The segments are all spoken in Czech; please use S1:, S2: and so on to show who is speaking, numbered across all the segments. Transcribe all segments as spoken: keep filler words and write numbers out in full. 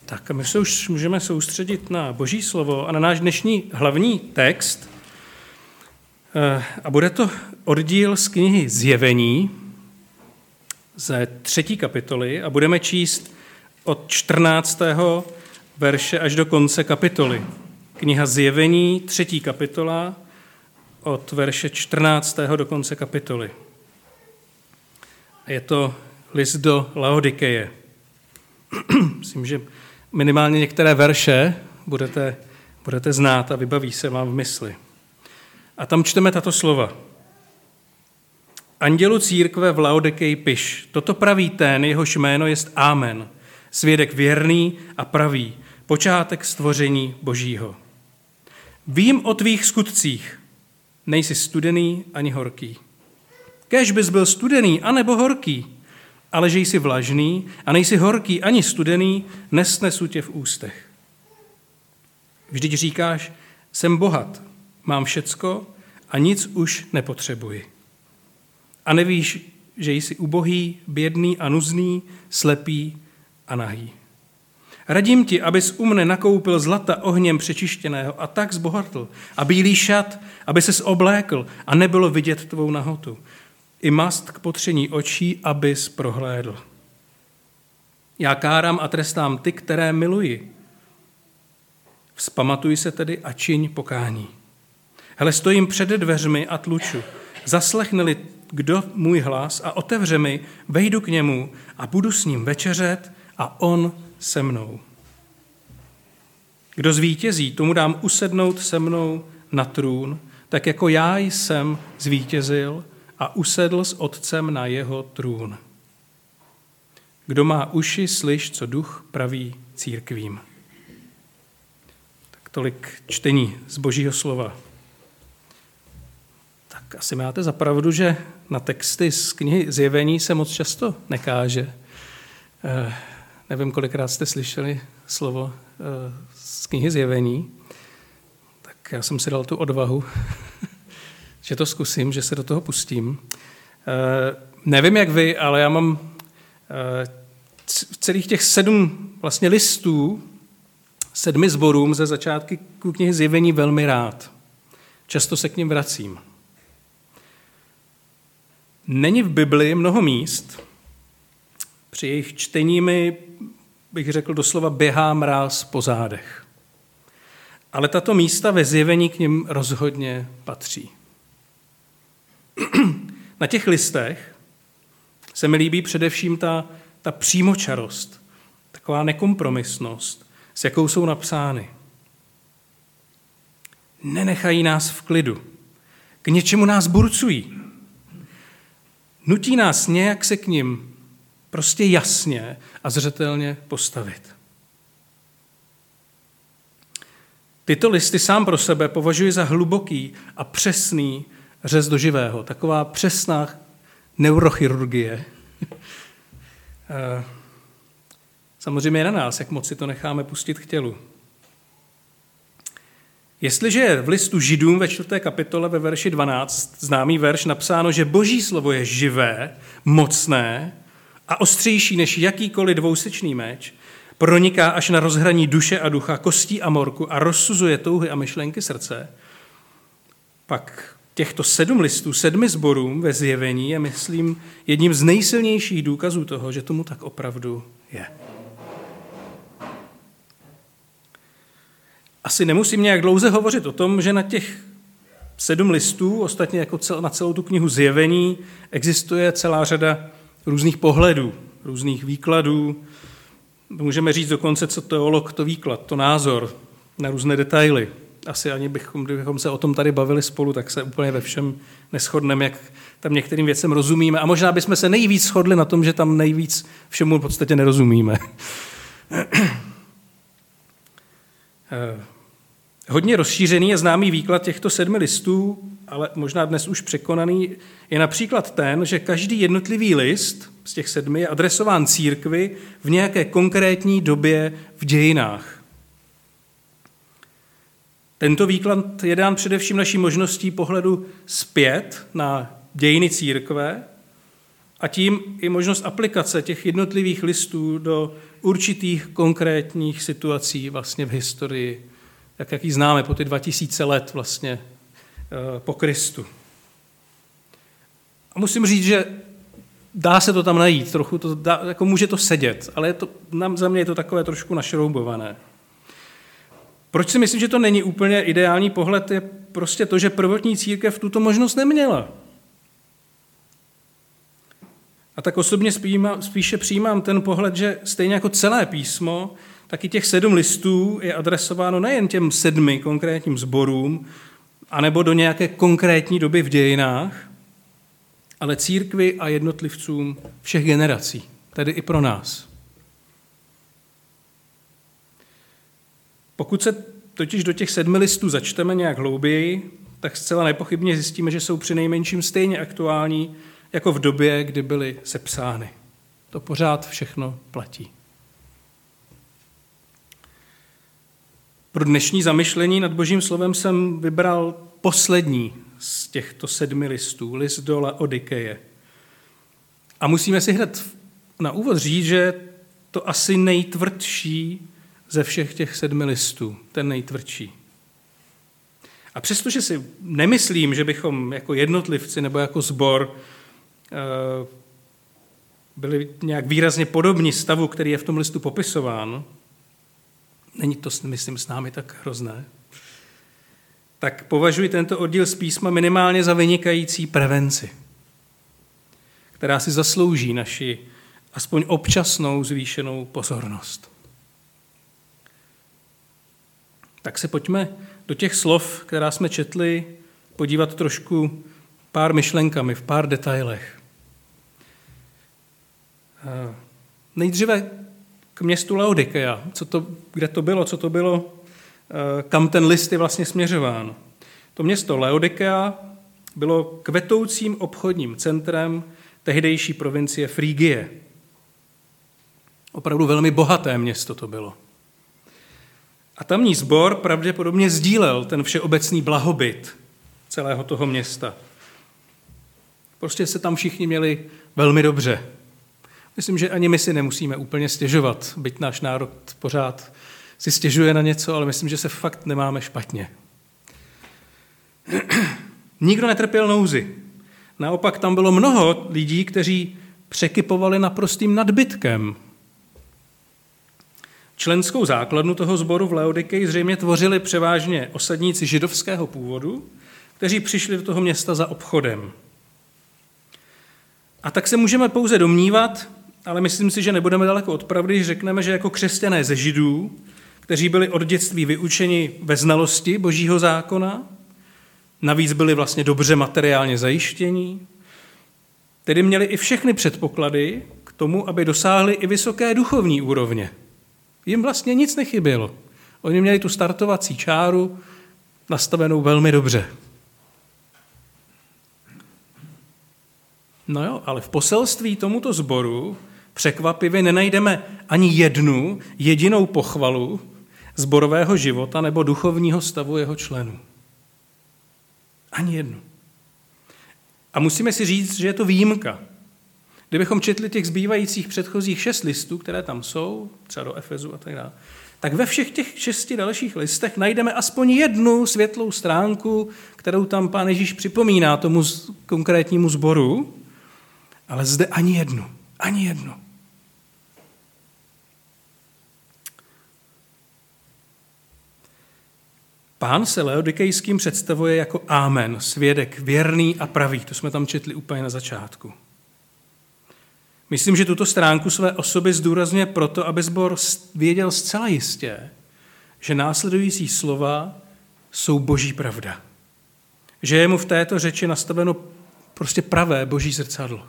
S1: Tak a my se už můžeme soustředit na Boží slovo a na náš dnešní hlavní text. A bude to oddíl z knihy Zjevení ze třetí kapitoly a budeme číst od čtrnáctého verše až do konce kapitoly. Kniha Zjevení, třetí kapitola, od verše čtrnáctého do konce kapitoly. Je to list do Laodikeje. Myslím, že minimálně některé verše budete, budete znát a vybaví se vám v mysli. A tam čteme tato slova. Andělu církve v Laodikeji piš, toto praví ten, jehož jméno jest Amen, svědek věrný a pravý, počátek stvoření Božího. Vím o tvých skutcích, nejsi studený ani horký. Kéž bys byl studený anebo horký, ale že jsi vlažný a nejsi horký ani studený, nesnesu tě v ústech. Vždyť říkáš, jsem bohat, mám všecko a nic už nepotřebuji. A nevíš, že jsi ubohý, bědný a nuzný, slepý a nahý. Radím ti, abys u mne nakoupil zlata ohněm přečištěného a tak zbohatl a bílý šat, aby ses oblékl a nebylo vidět tvou nahotu. I mast k potření očí, abys prohlédl. Já kárám a trestám ty, které miluji. Vzpamatuj se tedy a čiň pokání. Hele, stojím před dveřmi a tluču. Zaslechne-li kdo můj hlas a otevře mi, vejdu k němu a budu s ním večeřet a on se mnou. Kdo zvítězí, tomu dám usednout se mnou na trůn, tak jako já jsem zvítězil a usedl s otcem na jeho trůn. Kdo má uši, slyš, co duch praví církvím. Tak tolik čtení z Božího slova. Tak asi máte za pravdu, že na texty z knihy Zjevení se moc často nekáže. Eh, nevím, kolikrát jste slyšeli slovo eh, z knihy Zjevení, tak já jsem si dal tu odvahu, že to zkusím, že se do toho pustím. Eh, nevím, jak vy, ale já mám eh, celých těch sedm vlastně listů, sedmi sborům ze začátky knihy Zjevení velmi rád. Často se k nim vracím. Není v Bibli mnoho míst, při jejich čtení mi, bych řekl doslova, běhá mráz po zádech. Ale tato místa ve Zjevení k nim rozhodně patří. Na těch listech se mi líbí především ta, ta přímočarost, taková nekompromisnost, s jakou jsou napsány. Nenechají nás v klidu, k něčemu nás burcují. Nutí nás nějak se k nim prostě jasně a zřetelně postavit. Tyto listy sám pro sebe považuji za hluboký a přesný řez do živého. Taková přesná neurochirurgie. Samozřejmě je na nás, jak moc si to necháme pustit k tělu. Jestliže je v listu Židům ve čtvrté kapitole ve verši dvanáct známý verš napsáno, že Boží slovo je živé, mocné a ostřejší než jakýkoliv dvousečný meč, proniká až na rozhraní duše a ducha, kostí a morku a rozsuzuje touhy a myšlenky srdce, pak těchto sedm listů, sedmi sborům ve Zjevení je, myslím, jedním z nejsilnějších důkazů toho, že tomu tak opravdu je. Asi nemusím nějak dlouze hovořit o tom, že na těch sedm listů, ostatně jako cel, na celou tu knihu Zjevení, existuje celá řada různých pohledů, různých výkladů. Můžeme říct dokonce, co teolog, to výklad, to názor na různé detaily. Asi ani bychom, kdybychom se o tom tady bavili spolu, tak se úplně ve všem neshodneme, jak tam některým věcem rozumíme. A možná bychom se nejvíc shodli na tom, že tam nejvíc všemu v podstatě nerozumíme. Hodně rozšířený a známý výklad těchto sedmi listů, ale možná dnes už překonaný, je například ten, že každý jednotlivý list z těch sedmi je adresován církvi v nějaké konkrétní době v dějinách. Tento výklad je dán především naší možností pohledu zpět na dějiny církve A tím i možnost aplikace těch jednotlivých listů do určitých konkrétních situací vlastně v historii, tak jak ji známe po ty dva tisíce let vlastně po Kristu. A musím říct, že dá se to tam najít, trochu to dá, jako může to sedět, ale je to, za mě je to takové trošku našroubované. Proč si myslím, že to není úplně ideální pohled, je prostě to, že prvotní církev tuto možnost neměla. A tak osobně spíše přijímám ten pohled, že stejně jako celé písmo, tak i těch sedm listů je adresováno nejen těm sedmi konkrétním sborům, anebo do nějaké konkrétní doby v dějinách, ale církvi a jednotlivcům všech generací, tedy i pro nás. Pokud se totiž do těch sedmi listů začteme nějak hlouběji, tak zcela nepochybně zjistíme, že jsou přinejmenším stejně aktuální jako v době, kdy byly sepsány. To pořád všechno platí. Pro dnešní zamyšlení nad Božím slovem jsem vybral poslední z těchto sedmi listů, list do Laodikeje. A musíme si hned na úvod říct, že to asi nejtvrdší ze všech těch sedmi listů, ten nejtvrdší. A přestože si nemyslím, že bychom jako jednotlivci nebo jako sbor byli nějak výrazně podobní stavu, který je v tom listu popisován, není to, myslím, s námi tak hrozné, tak považuji tento oddíl z písma minimálně za vynikající prevenci, která si zaslouží naši aspoň občasnou zvýšenou pozornost. Tak se pojďme do těch slov, která jsme četli, podívat trošku pár myšlenkami, v pár detailech. Nejdříve k městu Laodikeja, co to, kde to bylo, co to bylo, kam ten list je vlastně směřován. To město Laodikeja bylo kvetoucím obchodním centrem tehdejší provincie Frígie. Opravdu velmi bohaté město to bylo. A tamní sbor pravděpodobně sdílel ten všeobecný blahobyt celého toho města. Prostě se tam všichni měli velmi dobře. Myslím, že ani my si nemusíme úplně stěžovat, byť náš národ pořád si stěžuje na něco, ale myslím, že se fakt nemáme špatně. Nikdo netrpěl nouzi. Naopak tam bylo mnoho lidí, kteří překypovali naprostým nadbytkem. Členskou základnu toho sboru v Laodikeji zřejmě tvořili převážně osadníci židovského původu, kteří přišli do toho města za obchodem. A tak se můžeme pouze domnívat, ale myslím si, že nebudeme daleko od pravdy, když řekneme, že jako křesťané ze Židů, kteří byli od dětství vyučeni ve znalosti Božího zákona, navíc byli vlastně dobře materiálně zajištění, tedy měli i všechny předpoklady k tomu, aby dosáhli i vysoké duchovní úrovně. Jim vlastně nic nechybělo. Oni měli tu startovací čáru nastavenou velmi dobře. No jo, ale v poselství tomuto sboru překvapivě nenajdeme ani jednu jedinou pochvalu sborového života nebo duchovního stavu jeho členů. Ani jednu. A musíme si říct, že je to výjimka. Kdybychom četli těch zbývajících předchozích šest listů, které tam jsou, třeba do Efezu a tak dále, tak ve všech těch šesti dalších listech najdeme aspoň jednu světlou stránku, kterou tam Pán Ježíš připomíná tomu konkrétnímu sboru, ale zde ani jednu, ani jednu. Pán se laodikejským představuje jako Amen, svědek věrný a pravý. To jsme tam četli úplně na začátku. Myslím, že tuto stránku své osoby zdůrazňuje proto, aby sbor věděl zcela jistě, že následující slova jsou boží pravda. Že je mu v této řeči nastaveno prostě pravé boží zrcadlo.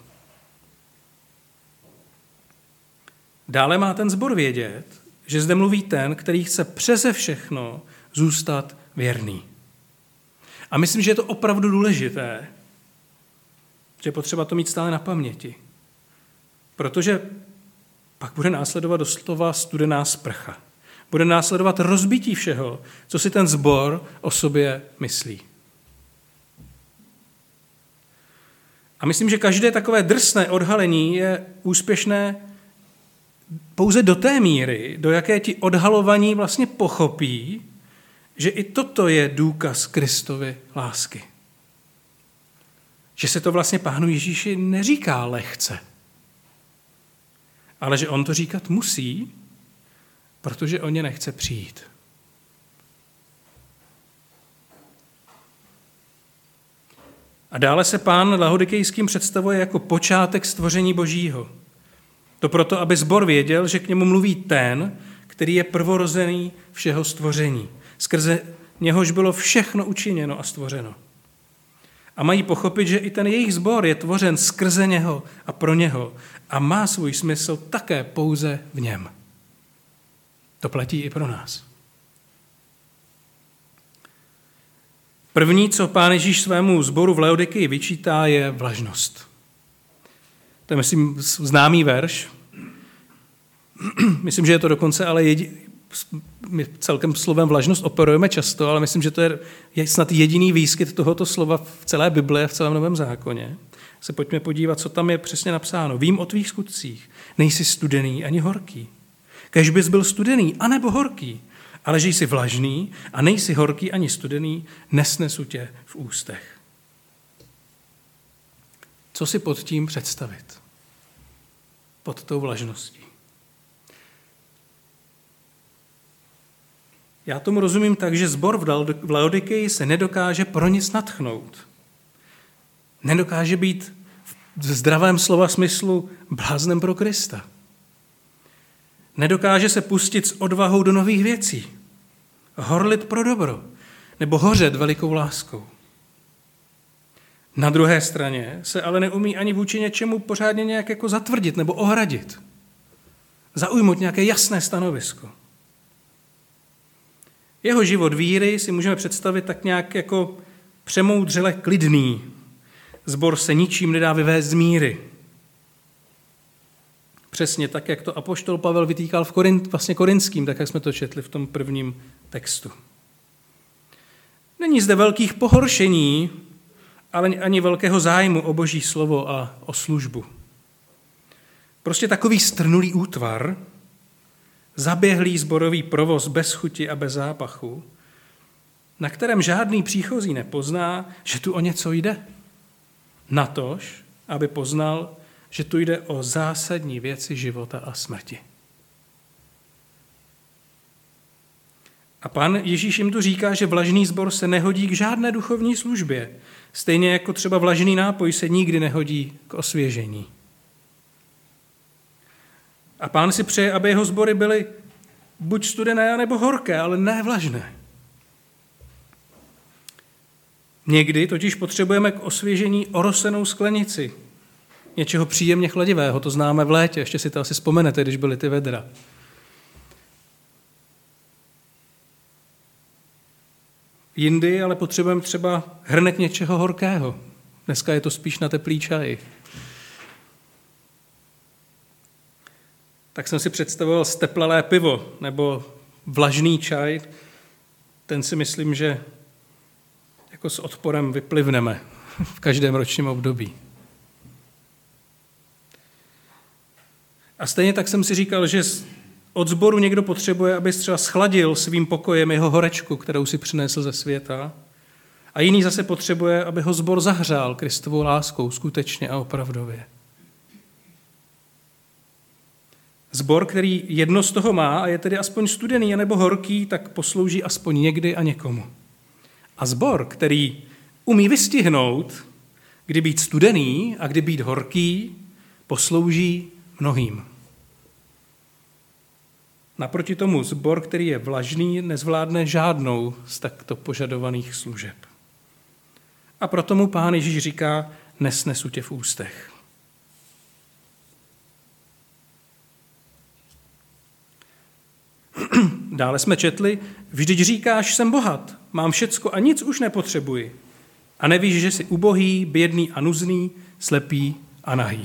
S1: Dále má ten sbor vědět, že zde mluví ten, který chce přeze všechno zůstat věrný. A myslím, že je to opravdu důležité, že je potřeba to mít stále na paměti. Protože pak bude následovat doslova studená sprcha. Bude následovat rozbití všeho, co si ten sbor o sobě myslí. A myslím, že každé takové drsné odhalení je úspěšné pouze do té míry, do jaké ti odhalovaní vlastně pochopí, že i toto je důkaz Kristovy lásky. Že se to vlastně Pánu Ježíši neříká lehce, ale že on to říkat musí, protože o ně nechce přijít. A dále se Pán Laodikejským představuje jako počátek stvoření Božího. To proto, aby sbor věděl, že k němu mluví ten, který je prvorozený všeho stvoření. Skrze něhož bylo všechno učiněno a stvořeno. A mají pochopit, že i ten jejich sbor je tvořen skrze něho a pro něho a má svůj smysl také pouze v něm. To platí i pro nás. První, co Pán Ježíš svému sboru v Laodikii vyčítá, je vlažnost. To je, myslím, známý verš. Myslím, že je to dokonce, ale jedi... my celkem slovem vlažnost operujeme často, ale myslím, že to je snad jediný výskyt tohoto slova v celé Bibli a v celém Novém zákoně. Se pojďme podívat, co tam je přesně napsáno. Vím o tvých skutcích, nejsi studený ani horký. Kéž bys byl studený anebo horký, ale že jsi vlažný a nejsi horký ani studený, nesnesu tě v ústech. Co si pod tím představit? Pod tou vlažností. Já tomu rozumím tak, že sbor v Laodikii se nedokáže pro nic nadchnout. Nedokáže být v zdravém slova smyslu bláznem pro Krista. Nedokáže se pustit s odvahou do nových věcí, horlit pro dobro, nebo hořet velikou láskou. Na druhé straně se ale neumí ani vůči něčemu pořádně nějak jako zatvrdit nebo ohradit. Zaujmout nějaké jasné stanovisko. Jeho život víry si můžeme představit tak nějak jako přemoudřele klidný. Sbor se ničím nedá vyvést z míry. Přesně tak, jak to apoštol Pavel vytýkal v Korint, vlastně Korinským, tak jak jsme to četli v tom prvním textu. Není zde velkých pohoršení, ale ani velkého zájmu o Boží slovo a o službu. Prostě takový strnulý útvar, zaběhlý sborový provoz bez chuti a bez zápachu, na kterém žádný příchozí nepozná, že tu o něco jde. Natož, aby poznal, že tu jde o zásadní věci života a smrti. A Pán Ježíš jim tu říká, že vlažný sbor se nehodí k žádné duchovní službě, stejně jako třeba vlažný nápoj se nikdy nehodí k osvěžení. A Pán si přeje, aby jeho sbory byly buď studené, nebo horké, ale ne vlažné. Někdy totiž potřebujeme k osvěžení orosenou sklenici, něčeho příjemně chladivého, to známe v létě, ještě si to asi vzpomenete, když byly ty vedra. Jindy ale potřebujeme třeba hrnek něčeho horkého. Dneska je to spíš na teplý čaj. Tak jsem si představoval steplalé pivo nebo vlažný čaj. Ten si myslím, že jako s odporem vyplivneme v každém ročním období. A stejně tak jsem si říkal, že od sboru někdo potřebuje, aby třeba schladil svým pokojem jeho horečku, kterou si přinesl ze světa. A jiný zase potřebuje, aby ho sbor zahřál Kristovou láskou skutečně a opravdově. Sbor, který jedno z toho má a je tedy aspoň studený nebo horký, tak poslouží aspoň někdy a někomu. A sbor, který umí vystihnout, kdy být studený a kdy být horký, poslouží mnohým. Naproti tomu sbor, který je vlažný, nezvládne žádnou z takto požadovaných služeb. A proto mu Pán Ježíš říká, nesnesu tě v ústech. Dále jsme četli, vždyť říkáš, jsem bohat, mám všecko a nic už nepotřebuji. A nevíš, že jsi ubohý, bědný a nuzný, slepý a nahý.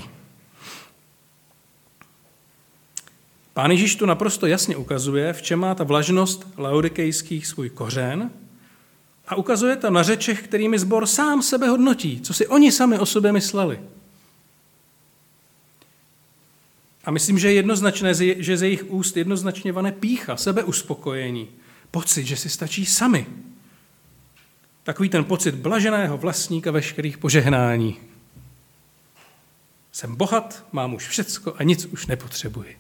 S1: Pán Ježíš tu naprosto jasně ukazuje, v čem má ta vlažnost laodikejských svůj kořen A ukazuje to na řečech, kterými sbor sám sebe hodnotí, co si oni sami o sobě mysleli. A myslím, že je jednoznačné, že z jejich úst jednoznačně vane pýcha, sebeuspokojení, pocit, že si stačí sami. Takový ten pocit blaženého vlastníka veškerých požehnání. Jsem bohat, mám už všecko a nic už nepotřebuji.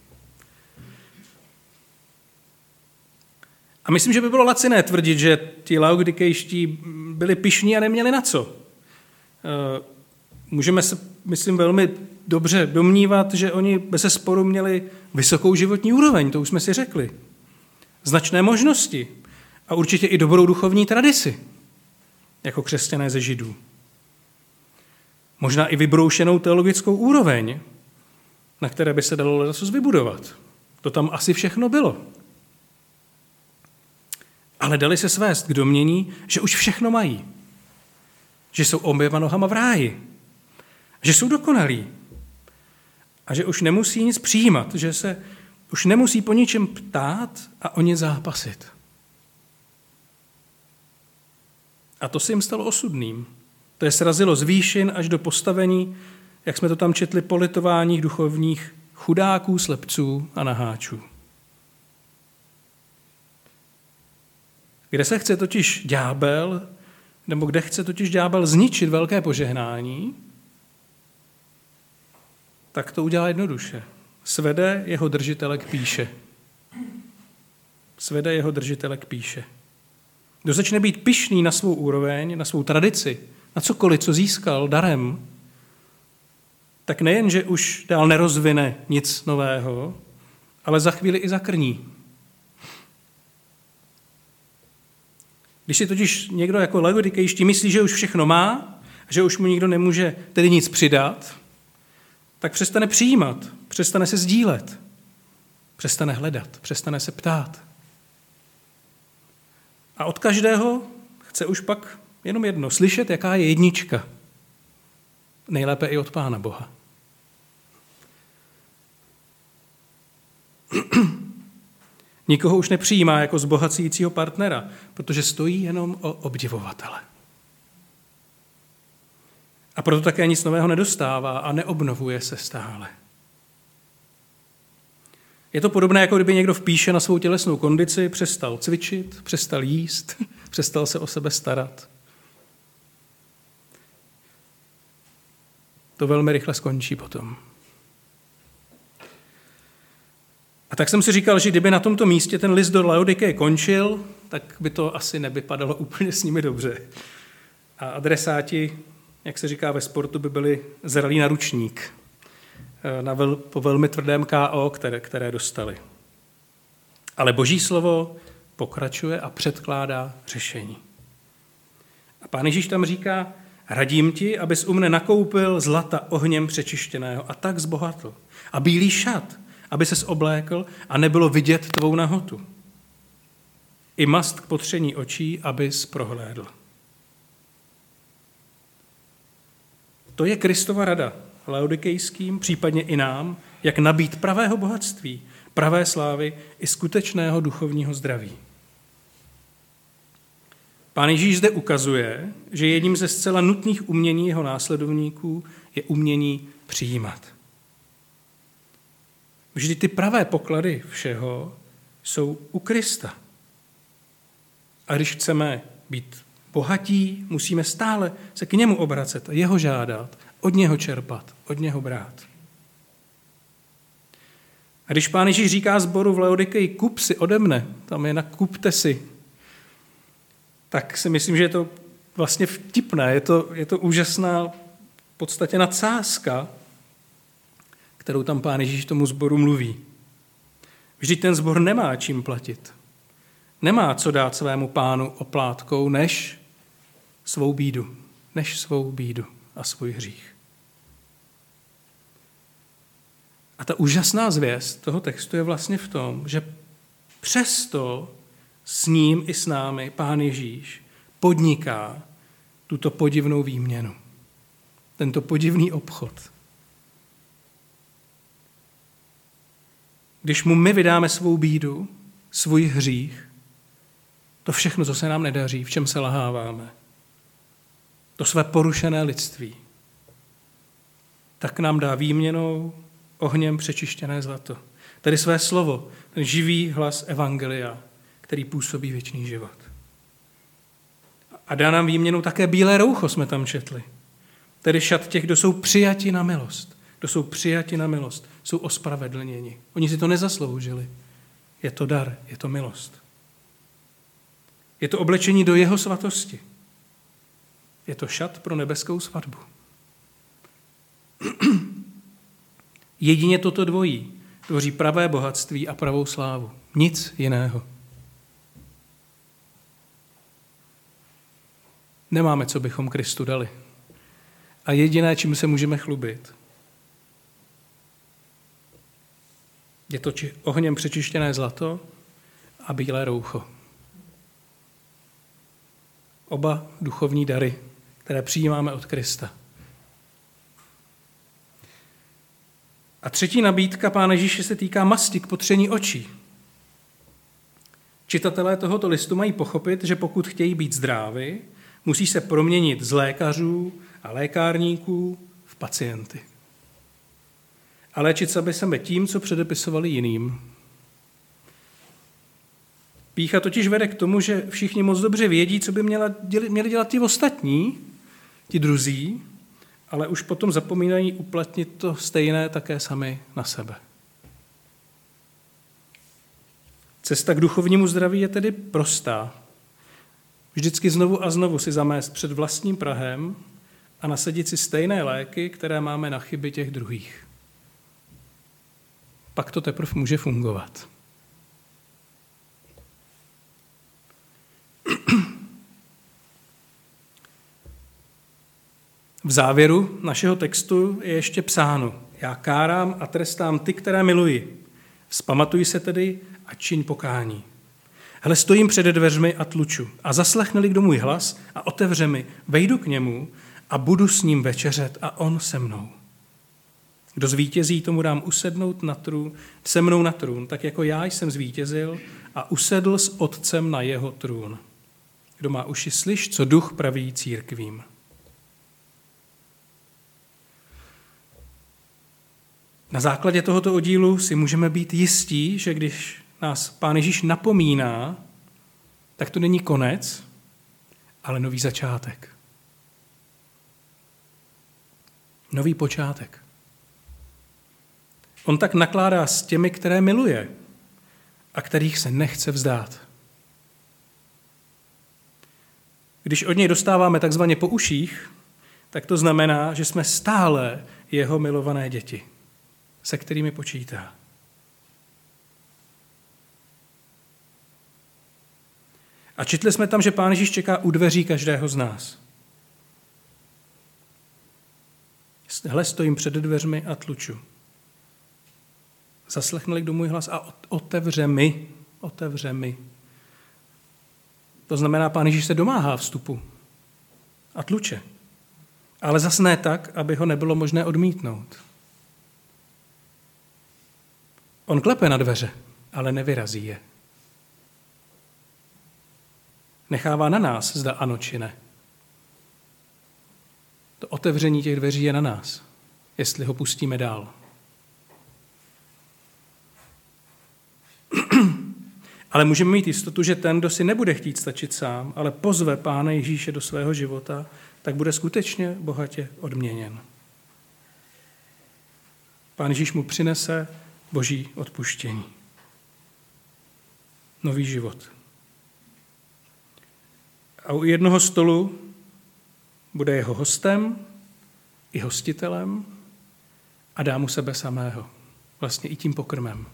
S1: A myslím, že by bylo laciné tvrdit, že ti laodikejští byli pyšní a neměli na co. Můžeme se, myslím, velmi dobře domnívat, že oni bezesporu měli vysokou životní úroveň, to už jsme si řekli. Značné možnosti a určitě i dobrou duchovní tradici, jako křesťané ze Židů. Možná i vybroušenou teologickou úroveň, na které by se dalo ledacos vybudovat. To tam asi všechno bylo. Ale dali se svést k domnění, že už všechno mají. Že jsou oběma nohama v ráji. Že jsou dokonalí. A že už nemusí nic přijímat. Že se už nemusí po ničem ptát a o ně zápasit. A to se jim stalo osudným. To je srazilo z výšin až do postavení, jak jsme to tam četli, politováních duchovních chudáků, slepců a naháčů. Kde se chce totiž ďábel, nebo kde chce totiž ďábel zničit velké požehnání, tak to udělá jednoduše. Svede jeho držitele k píše. Svede jeho držitele k píše. Kdo začne být pyšný na svou úroveň, na svou tradici, na cokoliv, co získal darem, tak nejen, že už dál nerozvine nic nového, ale za chvíli i zakrní. Když si totiž někdo jako laodikejští myslí, že už všechno má, že už mu nikdo nemůže tedy nic přidat, tak přestane přijímat, přestane se sdílet, přestane hledat, přestane se ptát. A od každého chce už pak jenom jedno, slyšet, jaká je jednička. Nejlépe i od Pána Boha. Nikoho už nepřijímá jako zbohacujícího partnera, protože stojí jenom o obdivovatele. A proto také nic nového nedostává a neobnovuje se stále. Je to podobné, jako kdyby někdo v píše na svou tělesnou kondici, přestal cvičit, přestal jíst, přestal se o sebe starat. To velmi rychle skončí potom. A tak jsem si říkal, že kdyby na tomto místě ten list do Laodikeje končil, tak by to asi nevypadalo úplně s nimi dobře. A adresáti, jak se říká ve sportu, by byli zralí na ručník na vel, po velmi tvrdém ká ó, které, které dostali. Ale Boží slovo pokračuje a předkládá řešení. A Pán Ježíš tam říká, radím ti, abys u mne nakoupil zlata ohněm přečištěného a tak zbohatl. A bílý šat, aby ses oblékl a nebylo vidět tvou nahotu. I mast k potření očí, abys prohlédl. To je Kristova rada laodikejským, případně i nám, jak nabít pravého bohatství, pravé slávy i skutečného duchovního zdraví. Pán Ježíš zde ukazuje, že jedním ze zcela nutných umění jeho následovníků je umění přijímat. Vždy ty pravé poklady všeho jsou u Krista. A když chceme být bohatí, musíme stále se k němu obracet a jeho žádat, od něho čerpat, od něho brát. A když Pán Ježíš říká sboru v Laodikeji, kup si ode mne, tam je na kupte si, tak si myslím, že je to vlastně vtipné, je to, je to úžasná v podstatě nadsázka, kterou tam Pán Ježíš tomu sboru mluví. Vždyť ten sbor nemá čím platit. Nemá co dát svému pánu oplátkou, než svou bídu, než svou bídu a svůj hřích. A ta úžasná zvěst toho textu je vlastně v tom, že přesto s ním i s námi Pán Ježíš podniká tuto podivnou výměnu. Tento podivný obchod. Když mu my vydáme svou bídu, svůj hřích, To všechno, co se nám nedaří, v čem se laháváme, to své porušené lidství, tak nám dá výměnou ohněm přečištěné zlato. Tedy své slovo, ten živý hlas evangelia, který působí věčný život. A dá nám výměnou také bílé roucho, jsme tam četli. Tedy šat těch, kdo jsou přijati na milost. Kdo jsou přijati na milost, jsou ospravedlněni. Oni si to nezasloužili. Je to dar, je to milost. Je to oblečení do jeho svatosti. Je to šat pro nebeskou svatbu. Jedině toto dvojí tvoří pravé bohatství a pravou slávu. Nic jiného. Nemáme, co bychom Kristu dali. A jediné, čím se můžeme chlubit, je to či ohněm přečištěné zlato a bílé roucho. Oba duchovní dary, které přijímáme od Krista. A třetí nabídka Pána Ježíše se týká masti k potření očí. Čitatelé tohoto listu mají pochopit, že pokud chtějí být zdraví, musí se proměnit z lékařů a lékárníků v pacienty. A léčit sebe sebe tím, co předepisovali jiným. Pýcha totiž vede k tomu, že všichni moc dobře vědí, co by měla, měli dělat ti ostatní, ti druzí, ale už potom zapomínají uplatnit to stejné také sami na sebe. Cesta k duchovnímu zdraví je tedy prostá. Vždycky znovu a znovu si zamést před vlastním prahem a nasadit si stejné léky, které máme na chyby těch druhých. Pak to teprve může fungovat. V závěru našeho textu je ještě psáno: Já kárám a trestám ty, které miluji. Vzpamatuj se tedy a čiň pokání. Hle, stojím před dveřmi a tluču. A zaslechne-li kdo můj hlas a otevře mi, vejdu k němu a budu s ním večeřet a on se mnou. Kdo zvítězí, tomu dám usednout na trůn, se mnou na trůn, tak jako já jsem zvítězil a usedl s otcem na jeho trůn. Kdo má uši, slyš, co duch praví církvím. Na základě tohoto oddílu si můžeme být jistí, že když nás Pán Ježíš napomíná, tak to není konec, ale nový začátek. Nový počátek. On tak nakládá s těmi, které miluje a kterých se nechce vzdát. Když od něj dostáváme takzvaně po uších, tak to znamená, že jsme stále jeho milované děti, se kterými počítá. A četli jsme tam, že Pán Ježíš čeká u dveří každého z nás. Hle, stojím před dveřmi a tluču. Zaslechne-li kdo můj hlas a otevře mi, otevře mi. To znamená, Pán Ježíš se domáhá vstupu a tluče. Ale zas ne tak, aby ho nebylo možné odmítnout. On klepe na dveře, ale nevyrazí je. Nechává na nás, zda ano či ne. To otevření těch dveří je na nás, jestli ho pustíme dál. Ale můžeme mít jistotu, že ten, kdo si nebude chtít stačit sám, ale pozve Pána Ježíše do svého života, tak bude skutečně bohatě odměněn. Pán Ježíš mu přinese boží odpuštění. Nový život. A u jednoho stolu bude jeho hostem i hostitelem a dá mu sebe samého. Vlastně i tím pokrmem.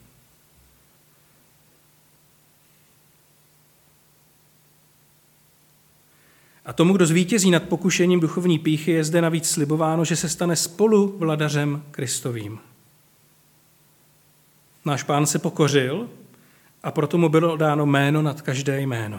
S1: A tomu, kdo zvítězí nad pokušením duchovní pýchy, je zde navíc slibováno, že se stane spolu vladařem Kristovým. Náš Pán se pokořil a proto mu bylo dáno jméno nad každé jméno.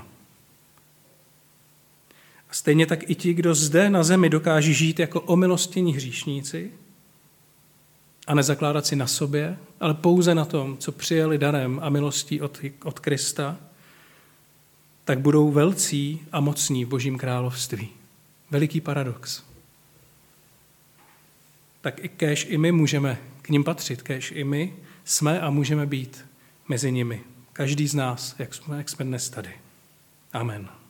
S1: A stejně tak i ti, kdo zde na zemi dokáží žít jako omilostění hříšníci a nezakládat si na sobě, ale pouze na tom, co přijali darem a milostí od, od Krista, tak budou velcí a mocní v Božím království. Veliký paradox. Tak i kéž i my můžeme k nim patřit, kéž i my jsme a můžeme být mezi nimi. Každý z nás, jak jsme, jak jsme dnes tady. Amen.